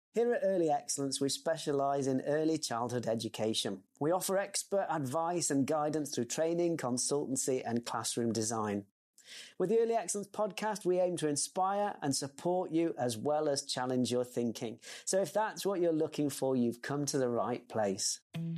Here at Early Excellence, we specialise in early childhood education. We offer expert advice and guidance through training, consultancy and classroom design. With the Early Excellence podcast, we aim to inspire and support you as well as challenge your thinking. So if that's what you're looking for, you've come to the right place.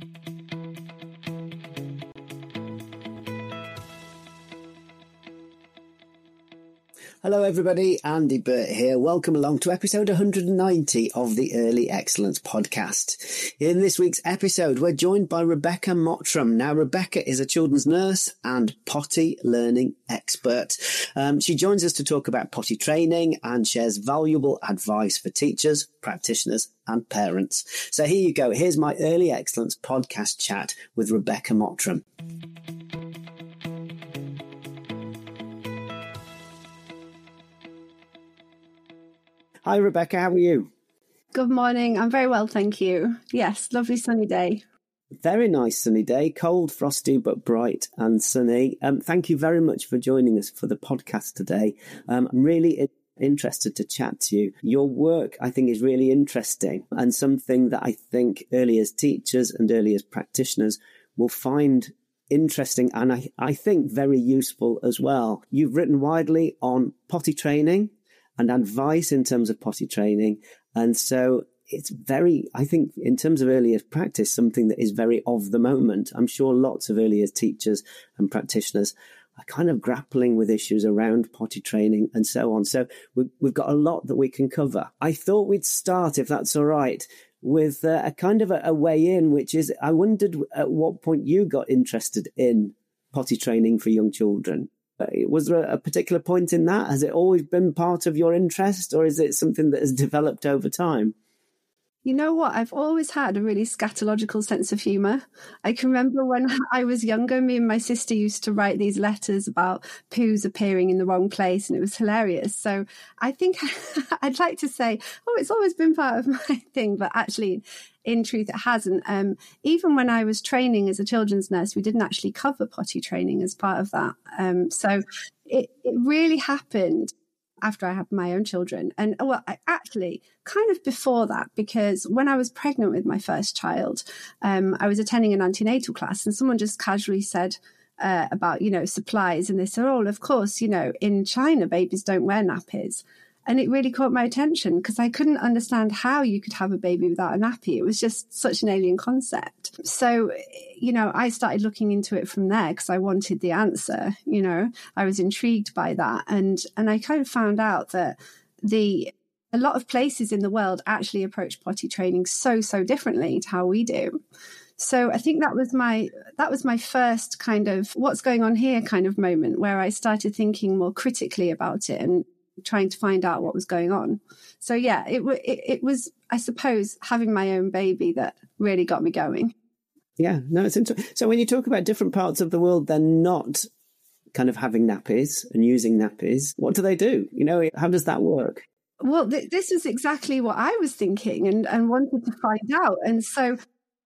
Hello everybody, Andy Burt here. Welcome along to episode 190 of the Early Excellence podcast. In this week's episode, we're joined by Rebecca Mottram. Now, Rebecca is a children's nurse and potty learning expert. She joins us to talk about potty training and shares valuable advice for teachers, practitioners and parents. So here you go. Here's my Early Excellence podcast chat with Rebecca Mottram. Hi, Rebecca. How are you? Good morning. I'm very well, thank you. Yes, lovely sunny day. Very nice sunny day. Cold, frosty, but bright and sunny. Thank you very much for joining us for the podcast today. I'm really interested to chat to you. Your work, I think, is really interesting and something that I think early as teachers and early as practitioners will find interesting and I think very useful as well. You've written widely on potty training and advice in terms of potty training. And so it's very, I think, in terms of early years practice, something that is very of the moment. I'm sure lots of early years teachers and practitioners are kind of grappling with issues around potty training and so on. So we've got a lot that we can cover. I thought we'd start, if that's all right, with a kind of a way in, which is, I wondered at what point you got interested in potty training for young children. Was there a particular point in that? Has it always been part of your interest, or is it something that has developed over time? You know what? I've always had a really scatological sense of humour. I can remember when I was younger, me and my sister used to write these letters about poos appearing in the wrong place, and it was hilarious. So I think I'd like to say, it's always been part of my thing, but actually, in truth, it hasn't. Even when I was training as a children's nurse, we didn't actually cover potty training as part of that. So it really happened after I had my own children. And I actually kind of before that, because when I was pregnant with my first child, I was attending an antenatal class and someone just casually said about, supplies. And they said, of course, in China, babies don't wear nappies. And it really caught my attention because I couldn't understand how you could have a baby without a nappy. It was just such an alien concept. So, I started looking into it from there because I wanted the answer. I was intrigued by that. And I kind of found out that a lot of places in the world actually approach potty training so differently to how we do. So I think that was my first kind of what's going on here kind of moment where I started thinking more critically about it and trying to find out what was going on. So yeah, it was, I suppose, having my own baby that really got me going. Yeah, no, it's interesting. So when you talk about different parts of the world, they're not kind of having nappies and using nappies. What do they do? How does that work? Well, this is exactly what I was thinking and wanted to find out. And so,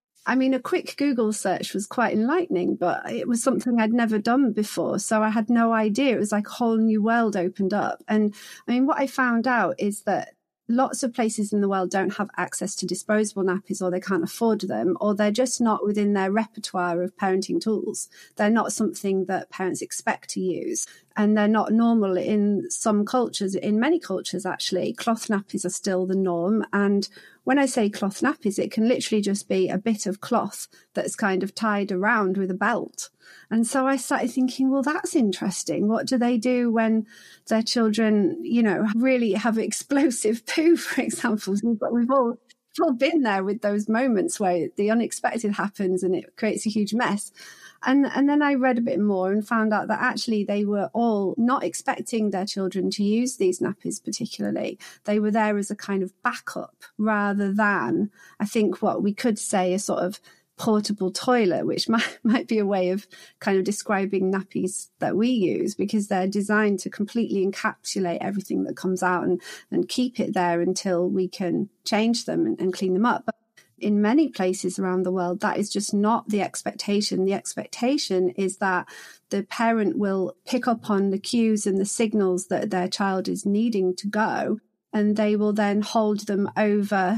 a quick Google search was quite enlightening, but it was something I'd never done before. So I had no idea. It was like a whole new world opened up. And what I found out is that lots of places in the world don't have access to disposable nappies, or they can't afford them, or they're just not within their repertoire of parenting tools. They're not something that parents expect to use. And they're not normal in some cultures. In many cultures, actually, cloth nappies are still the norm. And when I say cloth nappies, it can literally just be a bit of cloth that's kind of tied around with a belt. And so I started thinking, well, that's interesting. What do they do when their children, really have explosive poo, for example? We've all been there with those moments where the unexpected happens and it creates a huge mess. And then I read a bit more and found out that actually they were all not expecting their children to use these nappies particularly. They were there as a kind of backup rather than, I think, what we could say a sort of portable toilet, which might be a way of kind of describing nappies that we use, because they're designed to completely encapsulate everything that comes out and keep it there until we can change them and clean them up. But in many places around the world, that is just not the expectation. The expectation is that the parent will pick up on the cues and the signals that their child is needing to go, and they will then hold them over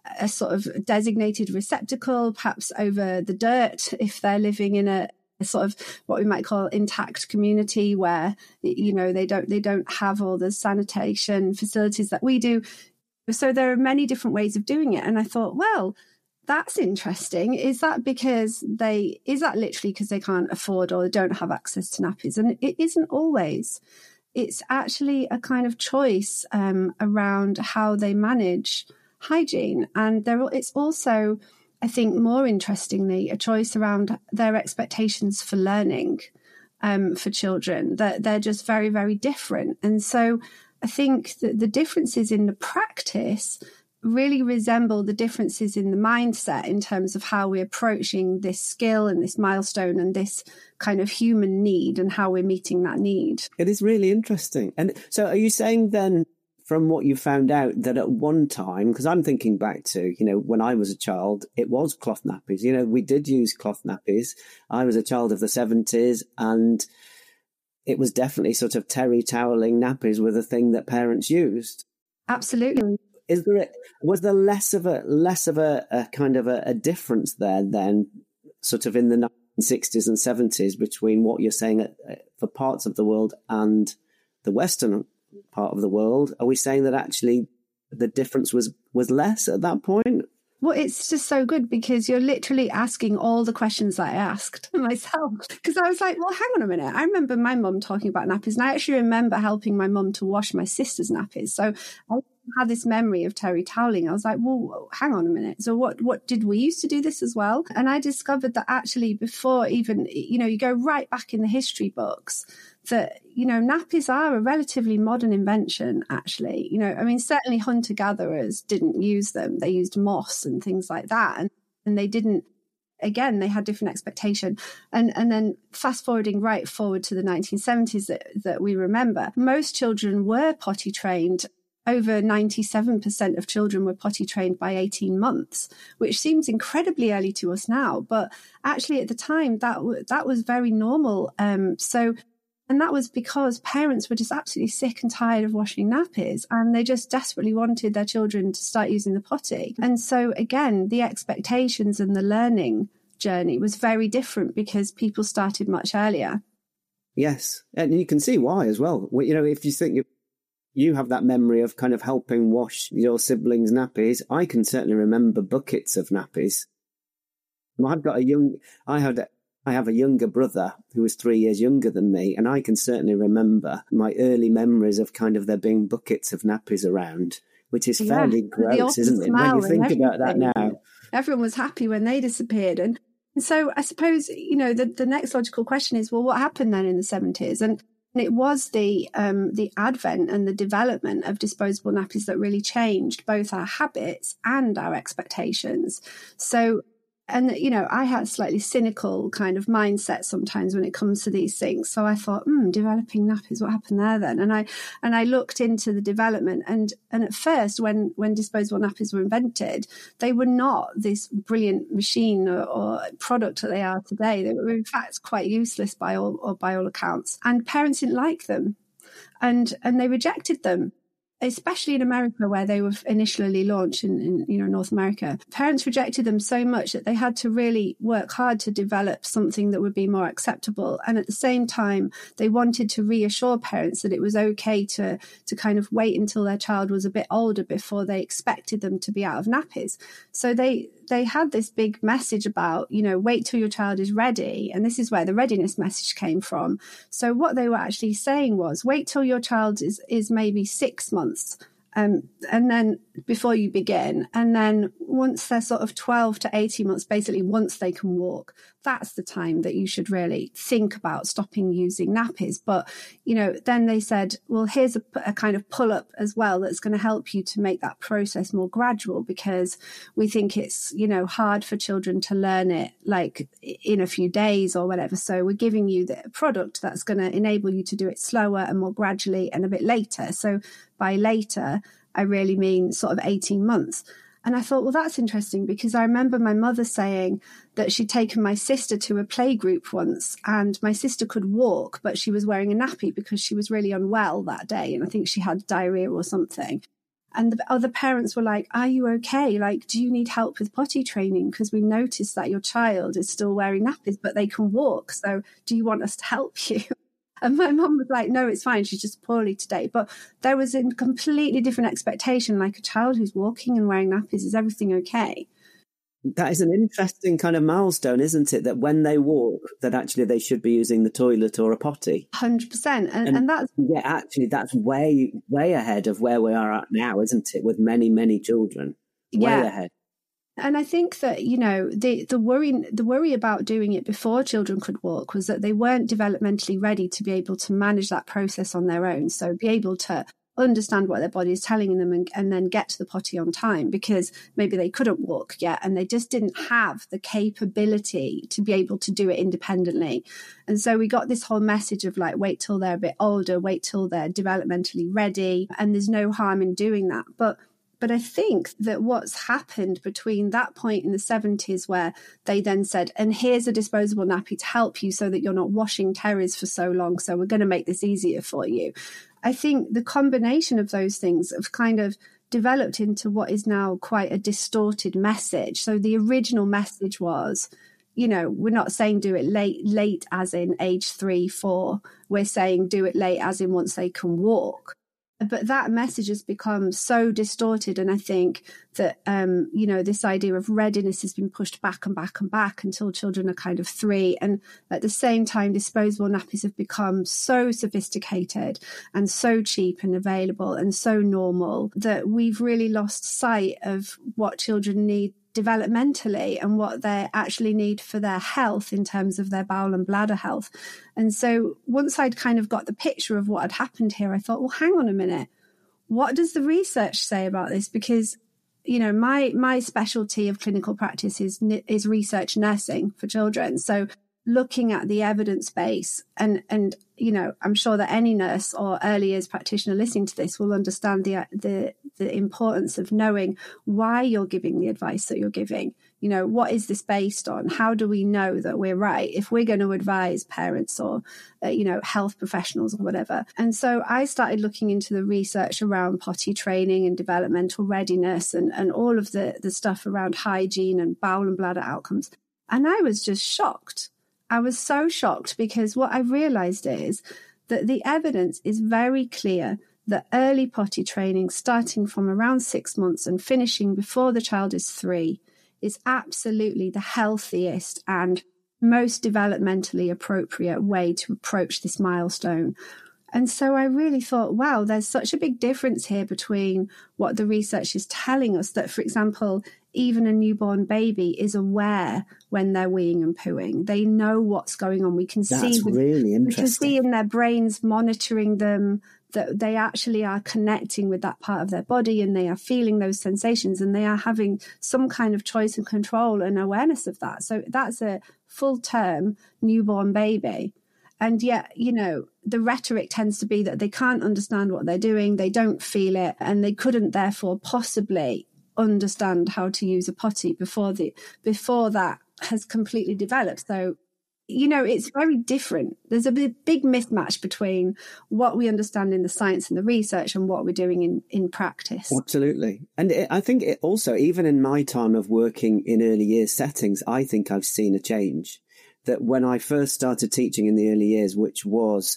a sort of designated receptacle, perhaps over the dirt, if they're living in a sort of what we might call intact community where, you know, they don't have all the sanitation facilities that we do. So there are many different ways of doing it. And I thought, well, that's interesting. Is that literally because they can't afford or don't have access to nappies? And it isn't always. It's actually a kind of choice around how they manage hygiene. And it's also, I think, more interestingly, a choice around their expectations for learning for children, that they're just very, very different. And so I think that the differences in the practice really resemble the differences in the mindset in terms of how we're approaching this skill and this milestone and this kind of human need and how we're meeting that need. It is really interesting. And so are you saying then, from what you found out, that at one time, because I'm thinking back to, you know, when I was a child, it was cloth nappies. You know, we did use cloth nappies. I was a child of the 70s, and it was definitely sort of terry toweling nappies were the thing that parents used. Absolutely. Was there less of a kind of a difference there then, sort of in the 1960s and 70s, between what you're saying for parts of the world and the Western part of the world? Are we saying that actually the difference was less at that point? Well, it's just so good because you're literally asking all the questions that I asked myself. Because I was like, well, hang on a minute. I remember my mum talking about nappies, and I actually remember helping my mum to wash my sister's nappies. So I had this memory of terry toweling. I was like, well, hang on a minute. So what did we used to do this as well? And I discovered that actually before even, you know, you go right back in the history books, that, you know, nappies are a relatively modern invention, actually. You know, I mean, certainly hunter-gatherers didn't use them. They used moss and things like that. And they didn't, again, they had different expectation. And then fast forwarding right forward to the 1970s that we remember, most children were potty trained. Over 97% of children were potty trained by 18 months, which seems incredibly early to us now. But actually at the time, that was very normal. And that was because parents were just absolutely sick and tired of washing nappies, and they just desperately wanted their children to start using the potty. And so, again, the expectations and the learning journey was very different because people started much earlier. Yes, and you can see why as well. You know, if you think you have that memory of kind of helping wash your siblings' nappies, I can certainly remember buckets of nappies. I have a younger brother who was 3 years younger than me, and I can certainly remember my early memories of kind of there being buckets of nappies around, which is fairly gross, isn't it? When you think about that now. Everyone was happy when they disappeared. And so I suppose, you know, the next logical question is, well, what happened then in the 70s? And it was the advent and the development of disposable nappies that really changed both our habits and our expectations. So, and, you know, I had a slightly cynical kind of mindset sometimes when it comes to these things. So I thought, developing nappies, what happened there then? And I looked into the development, and at first when disposable nappies were invented, they were not this brilliant machine or product that they are today. They were in fact quite useless by all accounts. And parents didn't like them, and they rejected them. Especially in America, where they were initially launched in North America. Parents rejected them so much that they had to really work hard to develop something that would be more acceptable. And at the same time, they wanted to reassure parents that it was okay to kind of wait until their child was a bit older before they expected them to be out of nappies. So they had this big message about, you know, wait till your child is ready. And this is where the readiness message came from. So what they were actually saying was, wait till your child is maybe 6 months. And then before you begin, and then once they're sort of 12 to 18 months, basically once they can walk, that's the time that you should really think about stopping using nappies. But, you know, then they said, well, here's a kind of pull up as well that's going to help you to make that process more gradual, because we think it's, you know, hard for children to learn it like in a few days or whatever. So we're giving you the product that's going to enable you to do it slower and more gradually and a bit later. So by later, I really mean sort of 18 months. And I thought, well, that's interesting, because I remember my mother saying that she'd taken my sister to a play group once, and my sister could walk, but she was wearing a nappy because she was really unwell that day. And I think she had diarrhea or something. And the other parents were like, are you okay? Like, do you need help with potty training? Because we noticed that your child is still wearing nappies, but they can walk. So do you want us to help you? And my mum was like, no, it's fine. She's just poorly today. But there was a completely different expectation, like a child who's walking and wearing nappies, is everything okay? That is an interesting kind of milestone, isn't it? That when they walk, that actually they should be using the toilet or a potty. 100%. And that's... Yeah, actually, that's way, way ahead of where we are at now, isn't it? With many, many children. Way ahead. And I think that, you know, the worry about doing it before children could walk was that they weren't developmentally ready to be able to manage that process on their own. So be able to understand what their body is telling them and then get to the potty on time, because maybe they couldn't walk yet and they just didn't have the capability to be able to do it independently. And so we got this whole message of like, wait till they're a bit older, wait till they're developmentally ready, and there's no harm in doing that. But I think that what's happened between that point in the 70s where they then said, and here's a disposable nappy to help you so that you're not washing terries for so long, so we're going to make this easier for you. I think the combination of those things have kind of developed into what is now quite a distorted message. So the original message was, you know, we're not saying do it late as in age 3, 4. We're saying do it late as in once they can walk. But that message has become so distorted. And I think that, you know, this idea of readiness has been pushed back and back and back until children are kind of 3. And at the same time, disposable nappies have become so sophisticated and so cheap and available and so normal that we've really lost sight of what children need developmentally and what they actually need for their health in terms of their bowel and bladder health. And so once I'd kind of got the picture of what had happened here, I thought, well, hang on a minute. What does the research say about this? Because, you know, my specialty of clinical practice is research nursing for children. So looking at the evidence base and, you know, I'm sure that any nurse or early years practitioner listening to this will understand the importance of knowing why you're giving the advice that you're giving. You know, what is this based on? How do we know that we're right if we're going to advise parents or, you know, health professionals or whatever? And so I started looking into the research around potty training and developmental readiness and all of the stuff around hygiene and bowel and bladder outcomes. And I was just shocked. I was so shocked because what I realized is that the evidence is very clear that early potty training, starting from around 6 months and finishing before the child is 3, is absolutely the healthiest and most developmentally appropriate way to approach this milestone. And so I really thought, wow, there's such a big difference here between what the research is telling us that, for example, even a newborn baby is aware when they're weeing and pooing. They know what's going on. We can really interesting. We can see in their brains monitoring them that they actually are connecting with that part of their body and they are feeling those sensations and they are having some kind of choice and control and awareness of that. So that's a full-term newborn baby. And yet, you know, the rhetoric tends to be that they can't understand what they're doing, they don't feel it, and they couldn't therefore possibly understand how to use a potty before that has completely developed. So, you know, it's very different. There's a big mismatch between what we understand in the science and the research and what we're doing in practice. Absolutely. And I think it also, even in my time of working in early years settings, I think I've seen a change. That when I first started teaching in the early years, which was,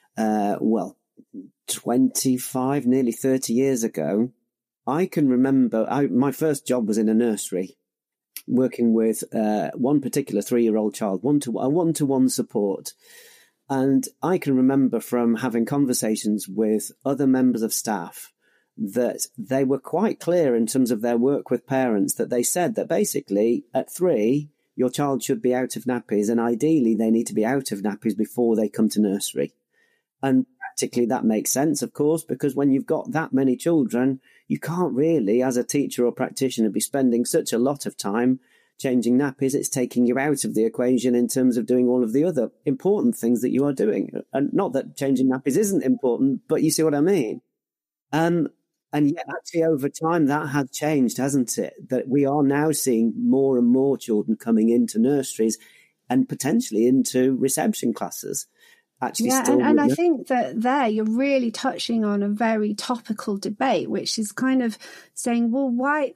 25, nearly 30 years ago, I can remember my first job was in a nursery, working with one particular 3-year-old child, one-to-one support. And I can remember from having conversations with other members of staff that they were quite clear in terms of their work with parents, that they said that basically at 3, your child should be out of nappies, and ideally they need to be out of nappies before they come to nursery. And practically that makes sense, of course, because when you've got that many children, you can't really, as a teacher or practitioner, be spending such a lot of time changing nappies. It's taking you out of the equation in terms of doing all of the other important things that you are doing. And not that changing nappies isn't important, but you see what I mean? And yet, actually, over time, that has changed, hasn't it? That we are now seeing more and more children coming into nurseries and potentially into reception classes. actually Yeah, still and I witness. think that there you're really touching on a very topical debate, which is kind of saying, well, why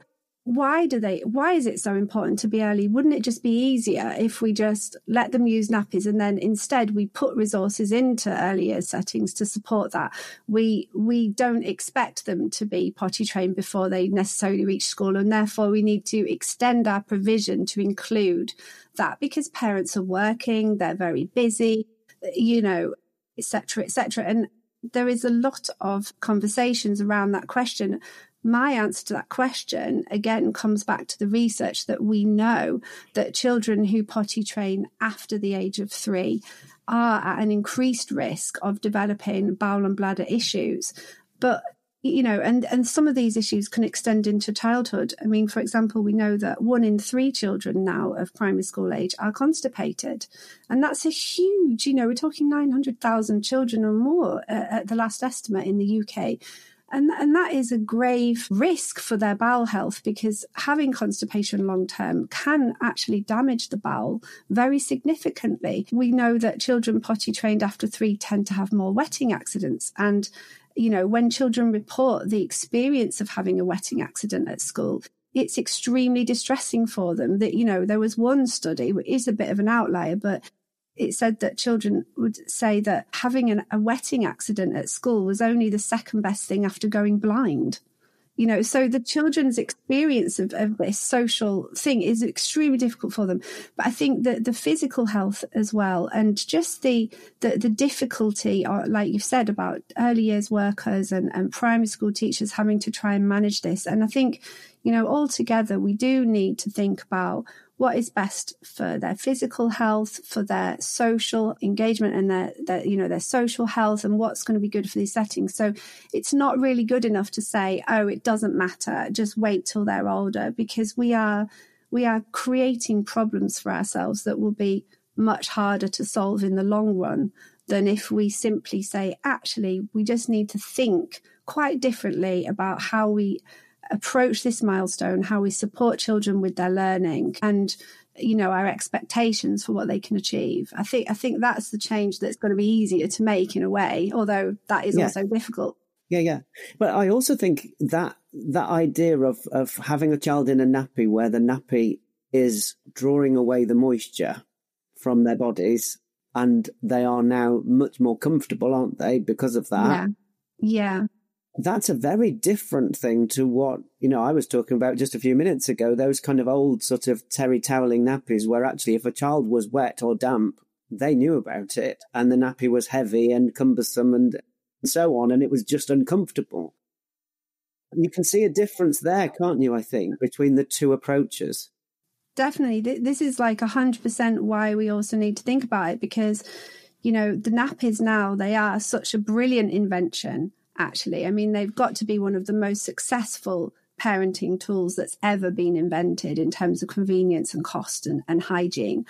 is it so important to be early? Wouldn't it just be easier if we just let them use nappies and then instead we put resources into earlier settings to support that? We don't expect them to be potty trained before they necessarily reach school, and therefore we need to extend our provision to include that, because parents are working, they're very busy, et cetera, et cetera. And there is a lot of conversations around that question. My answer to that question, again, comes back to the research that we know that children who potty train after the age of 3 are at an increased risk of developing bowel and bladder issues. But and some of these issues can extend into childhood. I mean, for example, we know that 1 in 3 children now of primary school age are constipated. And that's a huge, we're talking 900,000 children or more at the last estimate in the UK. And that is a grave risk for their bowel health, because having constipation long term can actually damage the bowel very significantly. We know that children potty trained after 3 tend to have more wetting accidents. And when children report the experience of having a wetting accident at school, it's extremely distressing for them. That, there was one study, which is a bit of an outlier, but it said that children would say that having a wetting accident at school was only the second best thing after going blind. So the children's experience of this social thing is extremely difficult for them. But I think that the physical health as well, and just the difficulty, or like you've said, about early years workers and primary school teachers having to try and manage this. And I think, altogether, we do need to think about what is best for their physical health, for their social engagement and their social health, and what's going to be good for these settings. So it's not really good enough to say, oh, it doesn't matter, just wait till they're older, because we are creating problems for ourselves that will be much harder to solve in the long run than if we simply say, actually, we just need to think quite differently about how we approach this milestone, how we support children with their learning, and our expectations for what they can achieve. I think that's the change that's going to be easier to make in a way, although that is also difficult. Yeah. But I also think that idea of having a child in a nappy, where the nappy is drawing away the moisture from their bodies, and they are now much more comfortable, aren't they, because of that? Yeah. That's a very different thing to what, I was talking about just a few minutes ago, those kind of old sort of terry toweling nappies where actually if a child was wet or damp, they knew about it, and the nappy was heavy and cumbersome and so on, and it was just uncomfortable. You can see a difference there, can't you, I think, between the two approaches? Definitely. This is like 100% why we also need to think about it, because, the nappies now, they are such a brilliant invention. Actually, I mean, they've got to be one of the most successful parenting tools that's ever been invented in terms of convenience and cost and hygiene.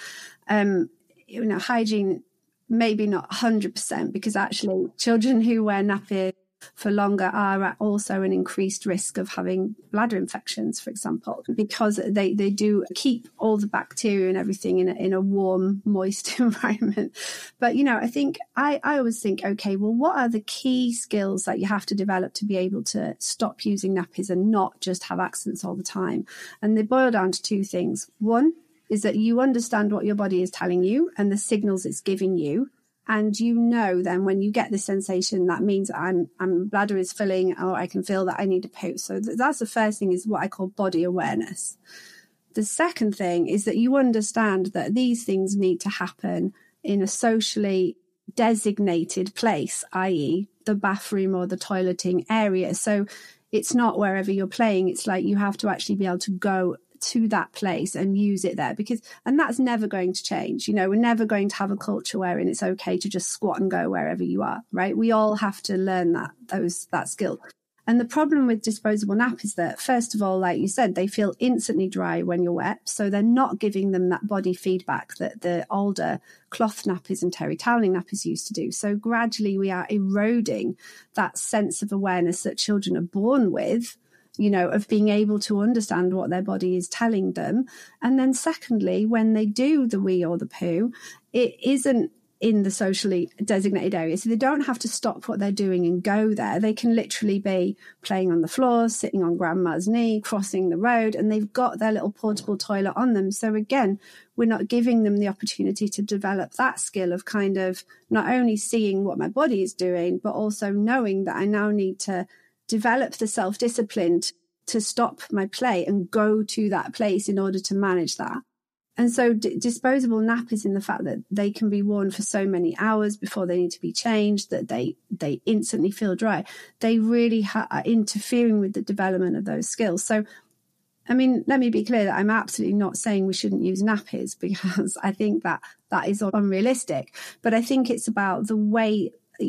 Hygiene, maybe not 100%, because actually children who wear nappies for longer are at also an increased risk of having bladder infections, for example, because they do keep all the bacteria and everything in a warm, moist environment. But, I think I always think, okay, well, what are the key skills that you have to develop to be able to stop using nappies and not just have accidents all the time? And they boil down to 2 things. One is that you understand what your body is telling you and the signals it's giving you. And then when you get the sensation, that means I'm bladder is filling, or I can feel that I need to poo. So that's the first thing, is what I call body awareness. The second thing is that you understand that these things need to happen in a socially designated place, i.e. the bathroom or the toileting area. So it's not wherever you're playing. It's like you have to actually be able to go to that place and use it there, and that's never going to change. We're never going to have a culture wherein it's okay to just squat and go wherever you are, right? We all have to learn that skill. And the problem with disposable nappies is that, first of all, like you said, they feel instantly dry when you're wet, so they're not giving them that body feedback that the older cloth nappies and terry toweling nappies used to do. So gradually we are eroding that sense of awareness that children are born with, of being able to understand what their body is telling them. And then secondly, when they do the wee or the poo, it isn't in the socially designated area. So they don't have to stop what they're doing and go there. They can literally be playing on the floor, sitting on grandma's knee, crossing the road, and they've got their little portable toilet on them. So again, we're not giving them the opportunity to develop that skill of kind of not only seeing what my body is doing, but also knowing that I now need to develop the self-discipline to stop my play and go to that place in order to manage that. And so disposable nappies, in the fact that they can be worn for so many hours before they need to be changed, that they instantly feel dry, they really are interfering with the development of those skills. So, I mean, let me be clear that I'm absolutely not saying we shouldn't use nappies, because I think that is unrealistic. But I think it's about the way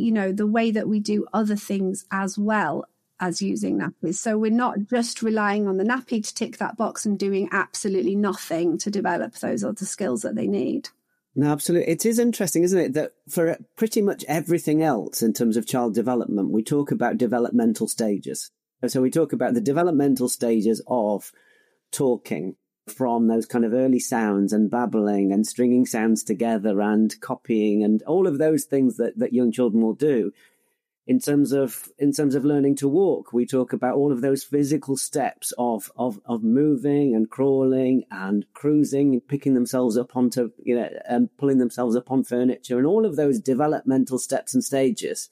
that we do other things as well as using nappies. So we're not just relying on the nappy to tick that box and doing absolutely nothing to develop those other skills that they need. No, absolutely. It is interesting, isn't it, that for pretty much everything else in terms of child development, we talk about developmental stages. So we talk about the developmental stages of talking, from those kind of early sounds and babbling and stringing sounds together and copying and all of those things that young children will do. In terms of learning to walk, we talk about all of those physical steps of moving and crawling and cruising and picking themselves up onto, pulling themselves up on furniture, and all of those developmental steps and stages.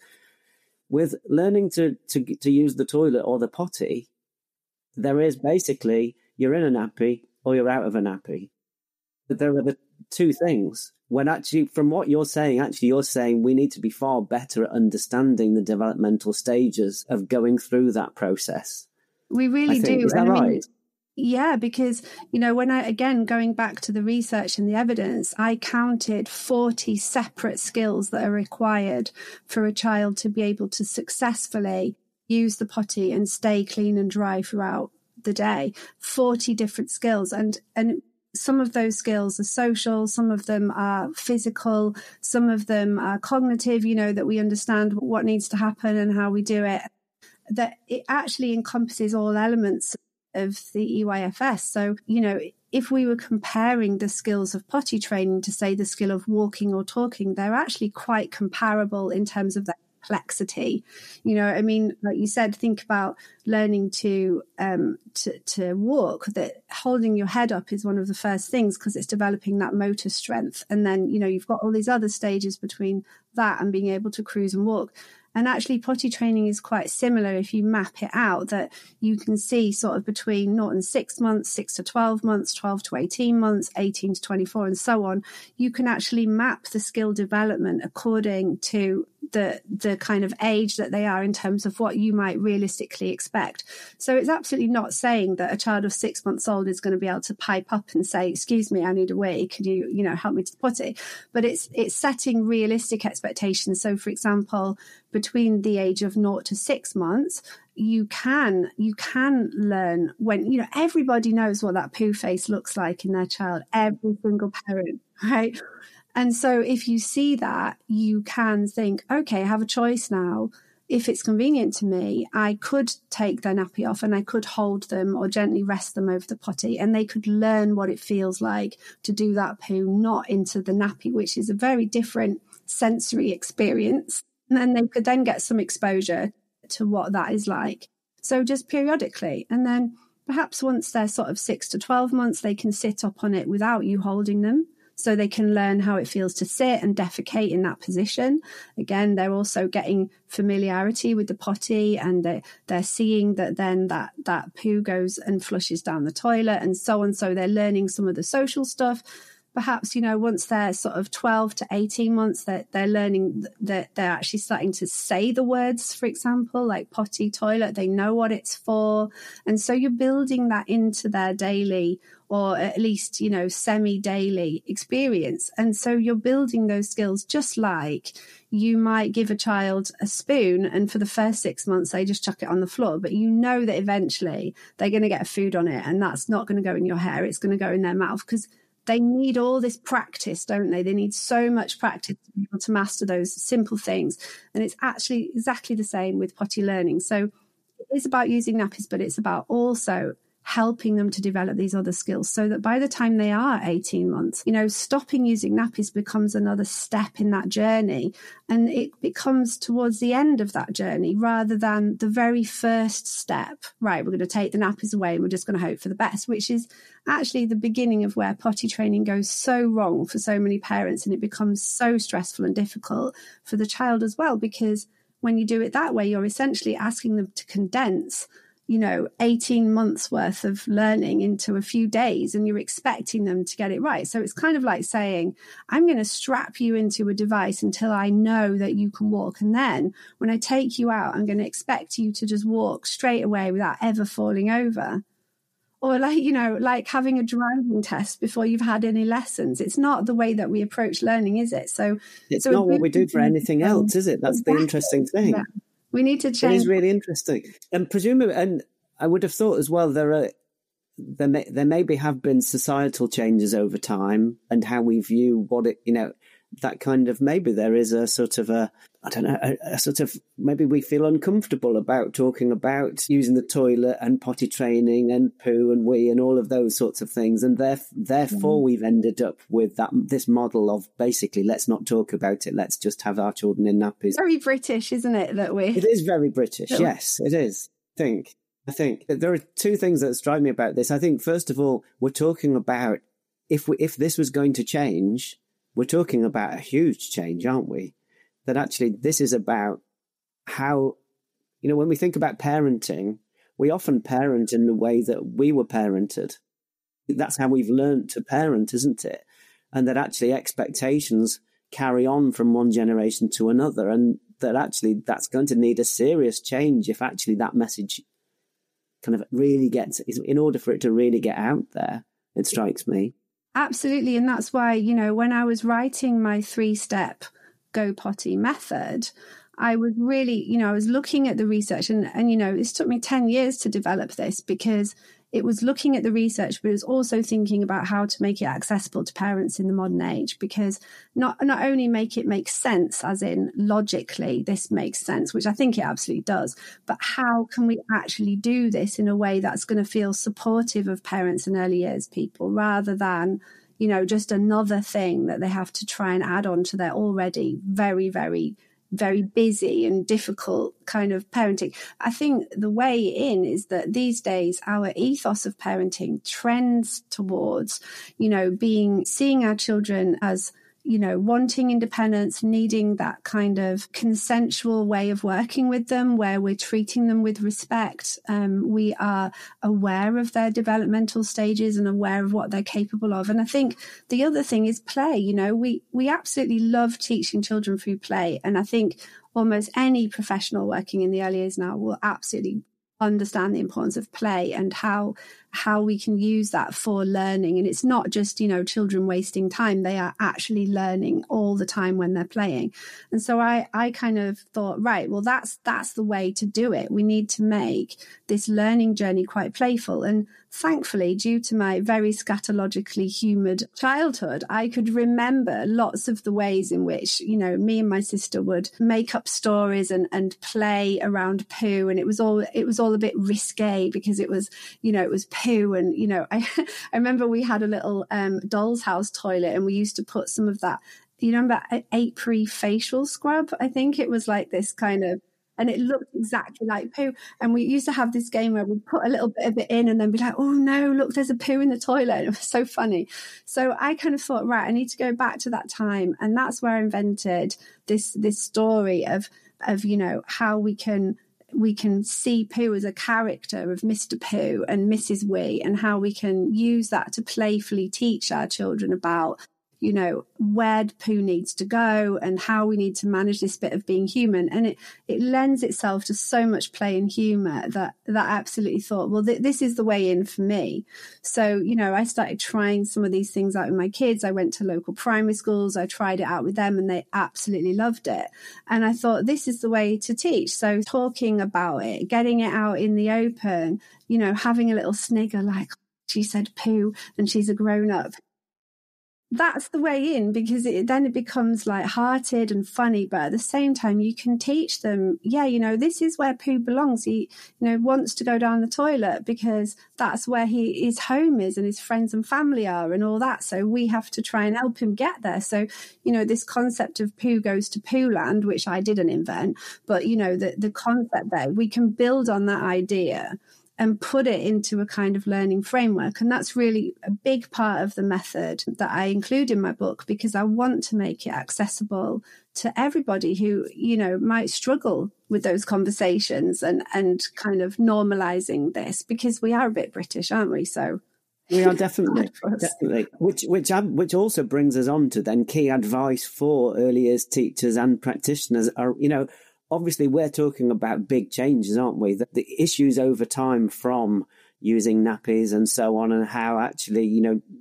With learning to use the toilet or the potty, there is basically, you're in a nappy or you're out of a nappy. But there are the two things. When actually, from what you're saying, you're saying we need to be far better at understanding the developmental stages of going through that process. We really do. Is that right? Yeah, because, when going back to the research and the evidence, I counted 40 separate skills that are required for a child to be able to successfully use the potty and stay clean and dry throughout the day. 40 different skills. And some of those skills are social, some of them are physical, some of them are cognitive, that we understand what needs to happen and how we do it. That it actually encompasses all elements of the EYFS. So, if we were comparing the skills of potty training to, say, the skill of walking or talking, they're actually quite comparable in terms of their complexity. Like you said, think about learning to walk, that holding your head up is one of the first things, because it's developing that motor strength. And then, you've got all these other stages between that and being able to cruise and walk. And actually potty training is quite similar if you map it out, that you can see sort of between 0 and 6 months, 6 to 12 months, 12 to 18 months, 18 to 24 and so on. You can actually map the skill development according to the kind of age that they are in terms of what you might realistically expect. So it's absolutely not saying that a child of 6 months old is going to be able to pipe up and say, excuse me, I need a wee, could you, help me to the potty? But it's setting realistic expectations. So for example, between the age of 0 to 6 months, you can learn when, everybody knows what that poo face looks like in their child, every single parent, right? And so if you see that, you can think, okay, I have a choice now. If it's convenient to me, I could take their nappy off and I could hold them or gently rest them over the potty, and they could learn what it feels like to do that poo, not into the nappy, which is a very different sensory experience. And then they could then get some exposure to what that is like. So just periodically. And then perhaps once they're sort of 6 to 12 months, they can sit up on it without you holding them. So they can learn how it feels to sit and defecate in that position. Again, they're also getting familiarity with the potty, and they're seeing that then that poo goes and flushes down the toilet and so on. So they're learning some of the social stuff. Perhaps, once they're sort of 12 to 18 months, they're learning that they're actually starting to say the words, for example, like potty, toilet. They know what it's for. And so you're building that into their daily, or at least, semi-daily experience. And so you're building those skills, just like you might give a child a spoon and for the first 6 months, they just chuck it on the floor. But you know that eventually they're going to get food on it, and that's not going to go in your hair. It's going to go in their mouth, because they need all this practice, don't they? They need so much practice to be able to master those simple things. And it's actually exactly the same with potty learning. So it is about using nappies, but it's about also helping them to develop these other skills so that by the time they are 18 months, stopping using nappies becomes another step in that journey. And it becomes towards the end of that journey rather than the very first step. Right, we're going to take the nappies away and we're just going to hope for the best, which is actually the beginning of where potty training goes so wrong for so many parents. And it becomes so stressful and difficult for the child as well, because when you do it that way, you're essentially asking them to condense 18 months worth of learning into a few days, and you're expecting them to get it right. So it's kind of like saying, I'm going to strap you into a device until I know that you can walk. And then when I take you out, I'm going to expect you to just walk straight away without ever falling over. Or like having a driving test before you've had any lessons. It's not the way that we approach learning, is it? So it's not what we do for anything else, is it? That's exactly. The interesting thing. Yeah. We need to change. It is really interesting. And presumably, and I would have thought as well, there maybe have been societal changes over time and how we view what it, that kind of, maybe there is a sort of a sort of, maybe we feel uncomfortable about talking about using the toilet and potty training and poo and wee and all of those sorts of things. And therefore we've ended up with this model of basically, let's not talk about it. Let's just have our children in nappies. Very British, isn't it? It is very British. Yes, it is. I think there are two things that strike me about this. I think, first of all, we're talking about if this was going to change, we're talking about a huge change, aren't we? That actually this is about how, when we think about parenting, we often parent in the way that we were parented. That's how we've learned to parent, isn't it? And that actually expectations carry on from one generation to another, and that actually that's going to need a serious change if actually that message kind of really in order for it to really get out there, it strikes me. Absolutely. And that's why, when I was writing my 3-step Go Potty method, I was really, I was looking at the research and it took me 10 years to develop this, because it was looking at the research, but it was also thinking about how to make it accessible to parents in the modern age, because not only make it make sense, as in logically this makes sense, which I think it absolutely does, but how can we actually do this in a way that's going to feel supportive of parents and early years people, rather than, just another thing that they have to try and add on to their already very, very, very busy and difficult kind of parenting. I think the way in is that these days our ethos of parenting trends towards, seeing our children as, wanting independence, needing that kind of consensual way of working with them, where we're treating them with respect. We are aware of their developmental stages and aware of what they're capable of. And I think the other thing is play. We absolutely love teaching children through play. And I think almost any professional working in the early years now will absolutely understand the importance of play and how we can use that for learning. And it's not just, children wasting time. They are actually learning all the time when they're playing. And so I kind of thought, right, well, that's the way to do it. We need to make this learning journey quite playful. And thankfully, due to my very scatologically humoured childhood, I could remember lots of the ways in which, me and my sister would make up stories and play around poo. And it was all a bit risque, because it was poo. And, I remember we had a little doll's house toilet, and we used to put some of that, remember April facial scrub? I think it was like this kind of, and it looked exactly like poo. And we used to have this game where we'd put a little bit of it in and then be like, oh no, look, there's a poo in the toilet. And it was so funny. So I kind of thought, right, I need to go back to that time. And that's where I invented this story of how we can see Pooh as a character of Mr. Pooh and Mrs. Wee, and how we can use that to playfully teach our children about, where Pooh needs to go and how we need to manage this bit of being human. And it lends itself to so much play and humour that I absolutely thought, well, this is the way in for me. So, I started trying some of these things out with my kids. I went to local primary schools. I tried it out with them and they absolutely loved it. And I thought, this is the way to teach. So talking about it, getting it out in the open, having a little snigger like, she said Pooh and she's a grown up. that's the way in, because then it becomes light-hearted and funny, but at the same time you can teach them, this is where poo belongs. He wants to go down the toilet because that's where his home is and his friends and family are and all that, so we have to try and help him get there. So this concept of poo goes to poo land, which I didn't invent, but the concept there, we can build on that idea and put it into a kind of learning framework. And that's really a big part of the method that I include in my book, because I want to make it accessible to everybody who, might struggle with those conversations and kind of normalizing this, because we are a bit British, aren't we? So we are definitely. Which also brings us on to then key advice for early years teachers and practitioners are, obviously, we're talking about big changes, aren't we? The issues over time from using nappies and so on, and how actually,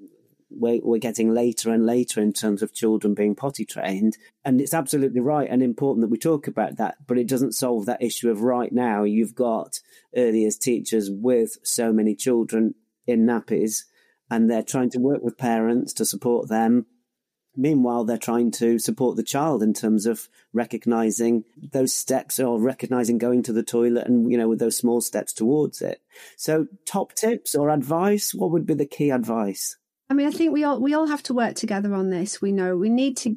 we're getting later and later in terms of children being potty trained. And it's absolutely right and important that we talk about that, but it doesn't solve that issue of right now you've got early years teachers with so many children in nappies, and they're trying to work with parents to support them. Meanwhile, they're trying to support the child in terms of recognizing those steps, or recognizing going to the toilet and, with those small steps towards it. So top tips or advice, what would be the key advice? I mean, I think we all have to work together on this. We know we need to,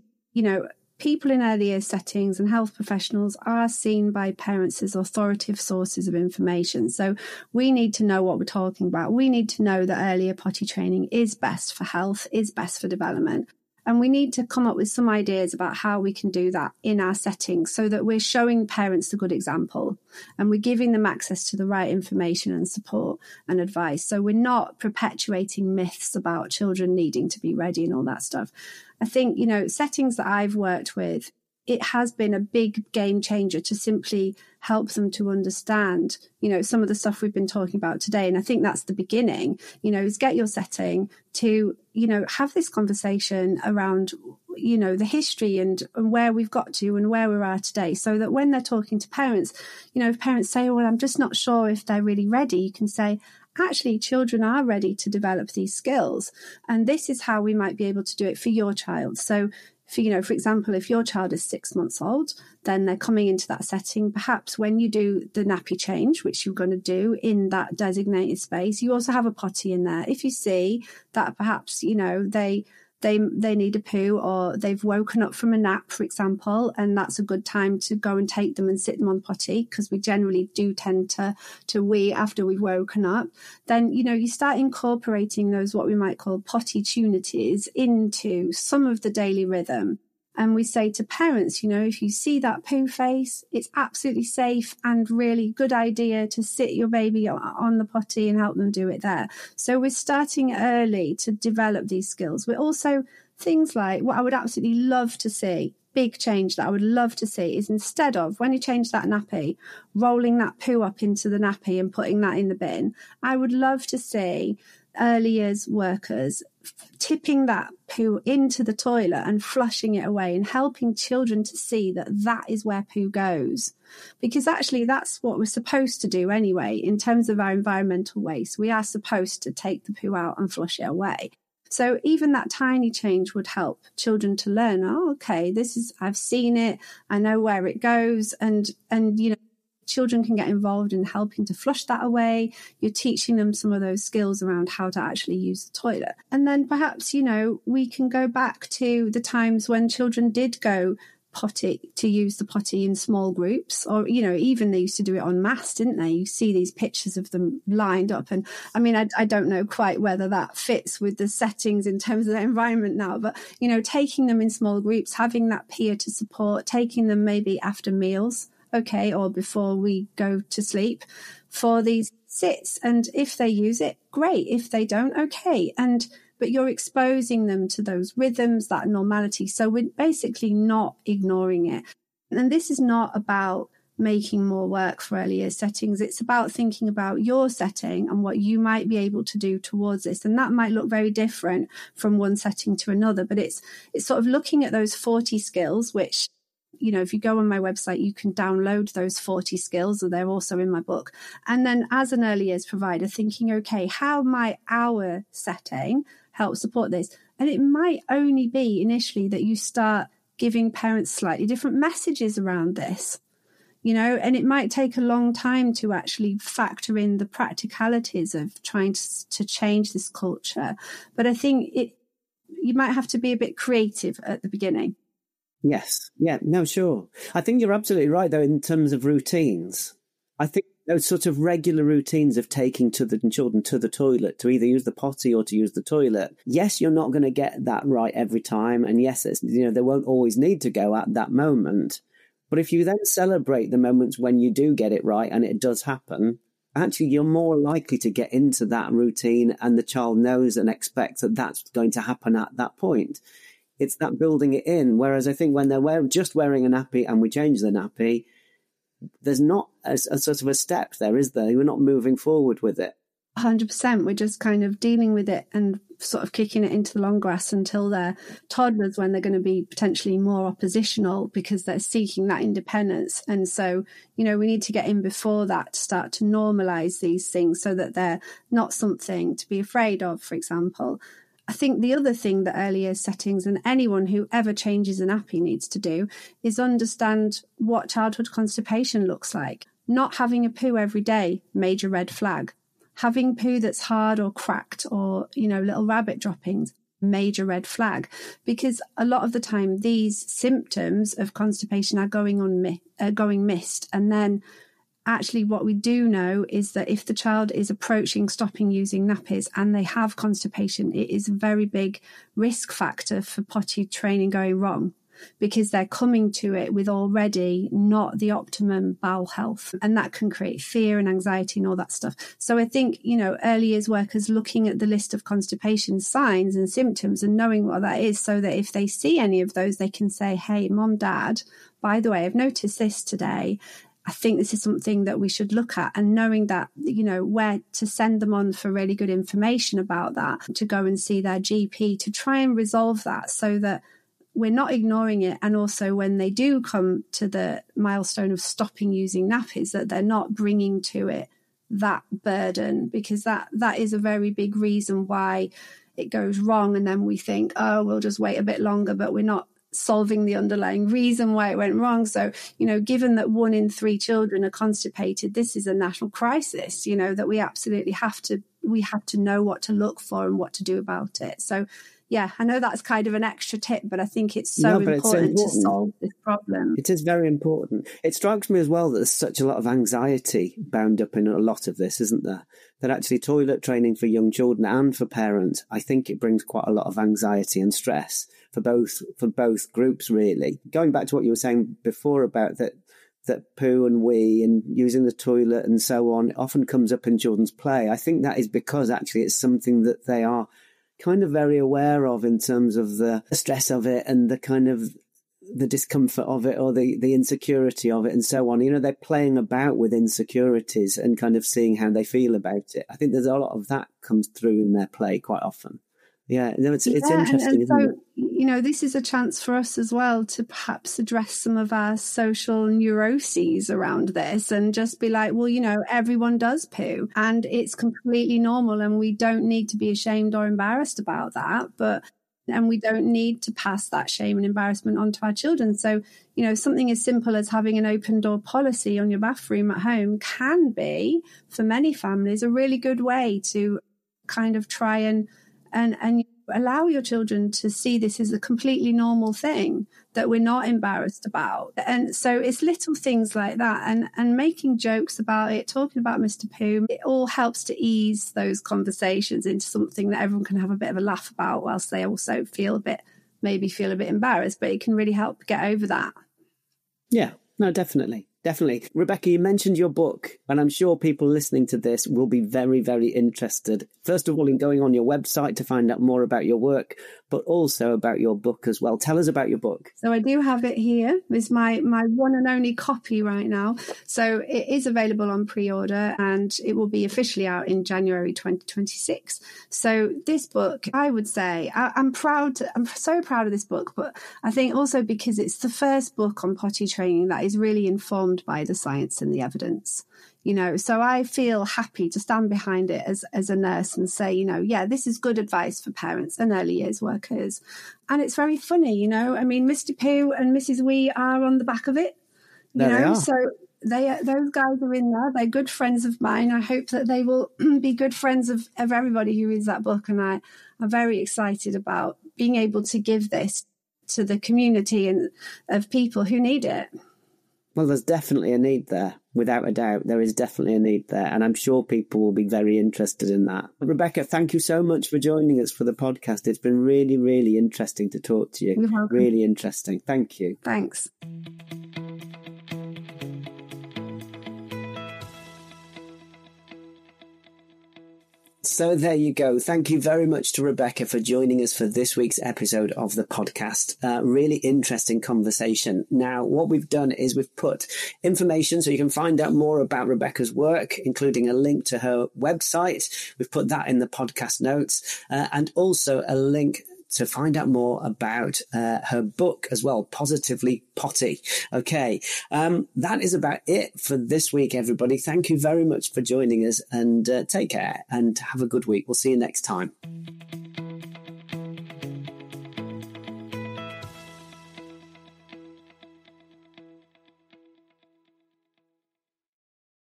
people in early years settings and health professionals are seen by parents as authoritative sources of information. So we need to know what we're talking about. We need to know that earlier potty training is best for health, is best for development. And we need to come up with some ideas about how we can do that in our settings, so that we're showing parents the good example and we're giving them access to the right information and support and advice. So we're not perpetuating myths about children needing to be ready and all that stuff. I think, settings that I've worked with, it has been a big game changer to simply help them to understand, some of the stuff we've been talking about today. And I think that's the beginning, is get your setting to, have this conversation around, the history and where we've got to and where we are today, so that when they're talking to parents, if parents say, well, I'm just not sure if they're really ready, you can say, actually, children are ready to develop these skills. And this is how we might be able to do it for your child. So, for example, if your child is 6 months old, then they're coming into that setting. Perhaps when you do the nappy change, which you're going to do in that designated space, you also have a potty in there. If you see that perhaps, they need a poo, or they've woken up from a nap, for example, and that's a good time to go and take them and sit them on the potty, because we generally do tend to wee after we've woken up. Then, you start incorporating those, what we might call potty tunities, into some of the daily rhythm. And we say to parents, if you see that poo face, it's absolutely safe and really good idea to sit your baby on the potty and help them do it there. So we're starting early to develop these skills. We're also things like, what I would absolutely love to see, big change that I would love to see, is instead of, when you change that nappy, rolling that poo up into the nappy and putting that in the bin, I would love to see early years workers tipping that poo into the toilet and flushing it away, and helping children to see that that is where poo goes. Because actually that's what we're supposed to do anyway, in terms of our environmental waste. We are supposed to take the poo out and flush it away. So even that tiny change would help children to learn, okay, I've seen it, I know where it goes, and children can get involved in helping to flush that away. You're teaching them some of those skills around how to actually use the toilet. And then perhaps, we can go back to the times when children did go to use the potty in small groups, or, even they used to do it en masse, didn't they? You see these pictures of them lined up. And I mean, I don't know quite whether that fits with the settings in terms of the environment now, but, taking them in small groups, having that peer to support, taking them maybe after meals, okay, or before we go to sleep, for these sits. And if they use it, great. If they don't, okay. But you're exposing them to those rhythms, that normality. So we're basically not ignoring it. And this is not about making more work for early years settings. It's about thinking about your setting and what you might be able to do towards this. And that might look very different from one setting to another, but it's sort of looking at those 40 skills, which You know, if you go on my website, you can download those 40 skills, or they're also in my book. And then as an early years provider, thinking, okay, how might our setting help support this? And it might only be initially that you start giving parents slightly different messages around this, you know, and it might take a long time to actually factor in the practicalities of trying to change this culture. But I think you might have to be a bit creative at the beginning. Yes. Yeah, no, sure. I think you're absolutely right, though, in terms of routines. I think those sort of regular routines of taking the children to the toilet, to either use the potty or to use the toilet. Yes, you're not going to get that right every time. And yes, they won't always need to go at that moment. But if you then celebrate the moments when you do get it right and it does happen, actually, you're more likely to get into that routine, and the child knows and expects that that's going to happen at that point. It's that building it in. Whereas I think when they're just wearing a nappy and we change the nappy, there's not a sort of a step there, is there? We're not moving forward with it. 100%. We're just kind of dealing with it and sort of kicking it into the long grass until they're toddlers, when they're going to be potentially more oppositional because they're seeking that independence. And so, you know, we need to get in before that to start to normalize these things so that they're not something to be afraid of, for example. I think the other thing that early years settings and anyone who ever changes a nappy needs to do is understand what childhood constipation looks like. Not having a poo every day, major red flag. Having poo that's hard or cracked, or, you know, little rabbit droppings, major red flag. Because a lot of the time these symptoms of constipation are going missed. And then actually what we do know is that if the child is approaching stopping using nappies and they have constipation, it is a very big risk factor for potty training going wrong, because they're coming to it with already not the optimum bowel health. And that can create fear and anxiety and all that stuff. So I think, you know, early years workers looking at the list of constipation signs and symptoms and knowing what that is, so that if they see any of those, they can say, hey, mom, dad, by the way, I've noticed this today. I think this is something that we should look at, and knowing that, you know, where to send them on for really good information about that, to go and see their GP to try and resolve that, so that we're not ignoring it. And also when they do come to the milestone of stopping using nappies, that they're not bringing to it that burden, because that is a very big reason why it goes wrong. And then we think, oh, we'll just wait a bit longer, but we're not solving the underlying reason why it went wrong. So, you know, given that 1 in 3 children are constipated, this is a national crisis, you know, that we absolutely have to know what to look for and what to do about it. So, yeah, I know that's kind of an extra tip, but I think it's so important to solve this problem. It is very important. It strikes me as well that there's such a lot of anxiety bound up in a lot of this, isn't there? That actually toilet training for young children and for parents, I think it brings quite a lot of anxiety and stress for both groups, really. Going back to what you were saying before about that poo and wee and using the toilet and so on often comes up in children's play. I think that is because actually it's something that they are kind of very aware of in terms of the stress of it and the kind of the discomfort of it, or the insecurity of it and so on. You know, they're playing about with insecurities and kind of seeing how they feel about it. I think there's a lot of that comes through in their play quite often. Yeah, no, it's interesting, isn't it? You know, this is a chance for us as well to perhaps address some of our social neuroses around this, and just be like, well, you know, everyone does poo and it's completely normal, and we don't need to be ashamed or embarrassed about that. And we don't need to pass that shame and embarrassment on to our children. So, you know, something as simple as having an open door policy on your bathroom at home can be, for many families, a really good way to kind of try and allow your children to see this as a completely normal thing that we're not embarrassed about. And so it's little things like that, and making jokes about it, talking about Mr. Pooh, it all helps to ease those conversations into something that everyone can have a bit of a laugh about, whilst they also feel a bit embarrassed, but it can really help get over that. Yeah, no, definitely. Definitely. Rebecca, you mentioned your book, and I'm sure people listening to this will be very, very interested. First of all, in going on your website to find out more about your work, but also about your book as well. Tell us about your book. So I do have it here. It's my one and only copy right now. So it is available on pre-order and it will be officially out in January 2026. So this book, I would say, I'm so proud of this book, but I think also because it's the first book on potty training that is really informed by the science and the evidence. So I feel happy to stand behind it as a nurse and say, yeah, this is good advice for parents and early years workers. And it's very funny, I mean, Mr. Pooh and Mrs. Wee are on the back of it, They are. So those guys are in there. They're good friends of mine. I hope that they will be good friends of everybody who reads that book. And I'm very excited about being able to give this to the community and of people who need it. Well, there's definitely a need there. Without a doubt, there is definitely a need there. And I'm sure people will be very interested in that. Rebecca, thank you so much for joining us for the podcast. It's been really, really interesting to talk to you. You're welcome. Really interesting. Thank you. Thanks. So there you go. Thank you very much to Rebecca for joining us for this week's episode of the podcast. Really interesting conversation. Now, what we've done is we've put information so you can find out more about Rebecca's work, including a link to her website. We've put that in the podcast notes and also a link to find out more about her book as well, Positively Potty. Okay, that is about it for this week, everybody. Thank you very much for joining us and take care and have a good week. We'll see you next time.